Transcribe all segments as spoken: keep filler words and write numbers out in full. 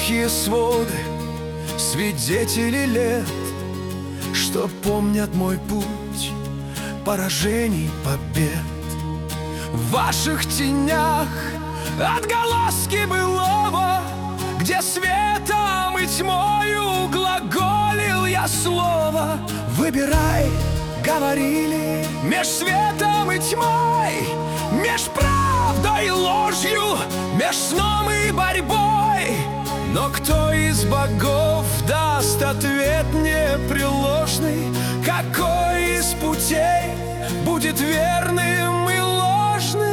тихие своды, свидетели лет, что помнят мой путь поражений, побед. В ваших тенях отголоски былого, где светом и тьмою глаголил я слово. Выбирай, говорили, меж светом и тьмой, меж правдой и ложью, меж сном и борьбой. Но кто из богов даст ответ непреложный? Какой из путей будет верным и ложным?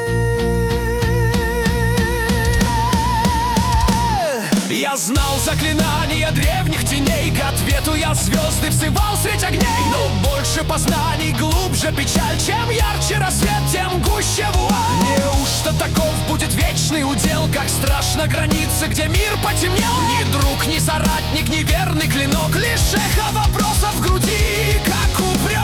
Я знал заклинания древних теней, к ответу я звезды взывал средь огней. Но больше познаний, глубже печаль, чем ярче рассвет, тем гуще вуаль. Неужто таков будет вечный удел, как страшно границы, где мир потемнел? Ни друг, ни соратник, ни верный клинок, лишь эхо вопросов в груди, как упрек.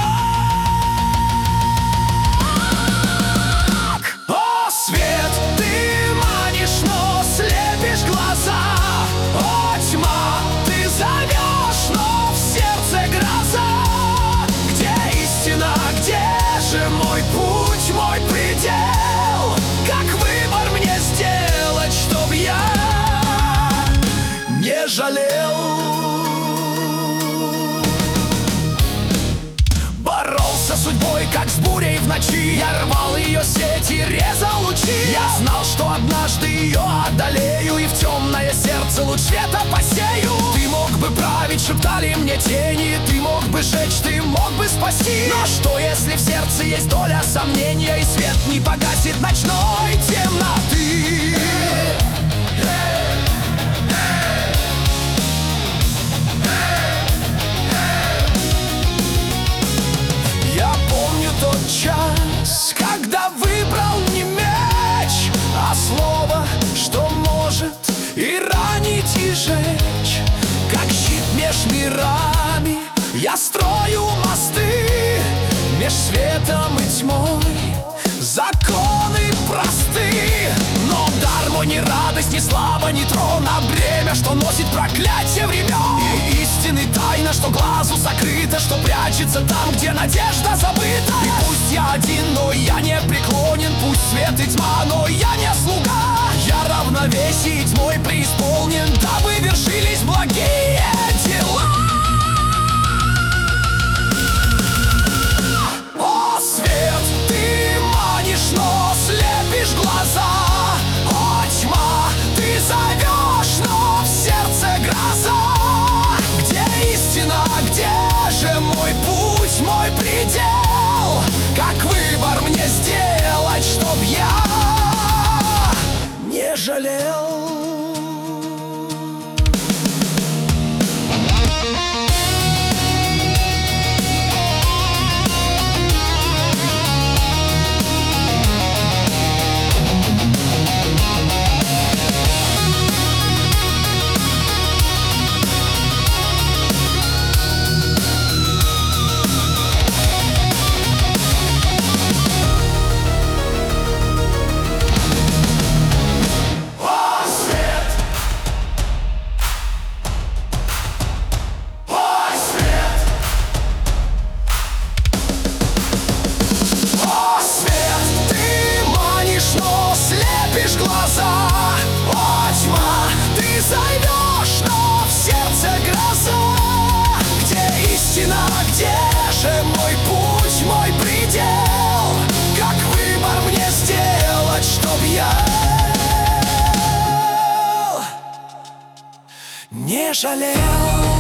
О, свет, ты манишь, но слепишь глаза. О, тьма, ты зовешь, но в сердце гроза. Где истина, где же мой путь, мой предел? Как выбор мне сделать, чтоб я не жалел? Боролся с судьбой, как с бурей в ночи. Я рвал ее сети, резал лучи. Я знал, что однажды ее одолею, и в темное сердце луч света посею. Ты мог бы править, шептали мне тени, ты мог бы жечь, ты мог бы спасти. Но что, если в сердце есть доля сомнения, и свет не погасит ночной темноты? Я помню тот час, когда выбрал не меч, а слово, что может и ранить, и жечь. Как щит меж мирами я строю мосты, меж светом и тьмой законы просты. Но дар мой не радость, не слава, не трон, а бремя, что носит проклятие времен. И истины тайна, что глазу сокрыта, что прячется там, где надежда забыта. И пусть я один, но я не преклонен, пусть свет и тьма, но я не слуга. Я равновесие тьмой преисполнен, дабы вершились благие дела. О, свет, ты манишь, но слепишь глаза. О, тьма, ты зовешь, но в сердце гроза. Где истина, где же мой путь, мой предел? Как выбор мне сделать, чтоб я не жалел? Глаза, о, тьма, ты зовешь, но в сердце гроза. Где истина, где же мой путь, мой предел? Как выбор мне сделать, чтоб я не жалел?